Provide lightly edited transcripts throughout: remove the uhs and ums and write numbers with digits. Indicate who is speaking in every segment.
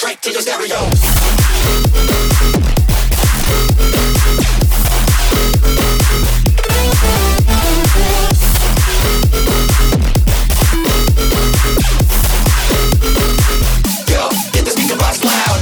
Speaker 1: straight to your stereo. Yo, get the speaker box loud.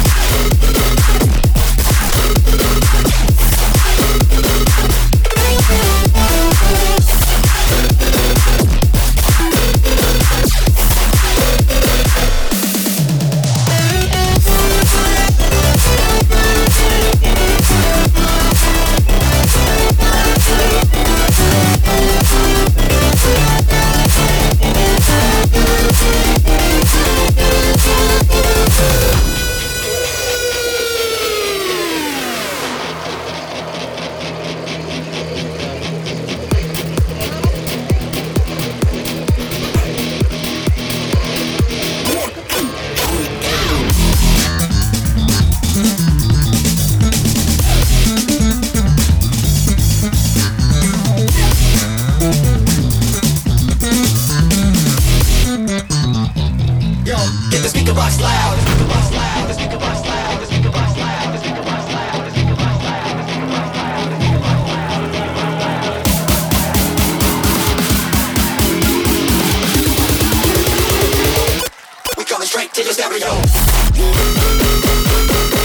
Speaker 1: Get the speaker box loud. The speaker box loud. The speaker box loud. The speaker box loud. The speaker box loud. The speaker box loud. The speaker box loud. The speaker box loud. We coming straight to your stereo.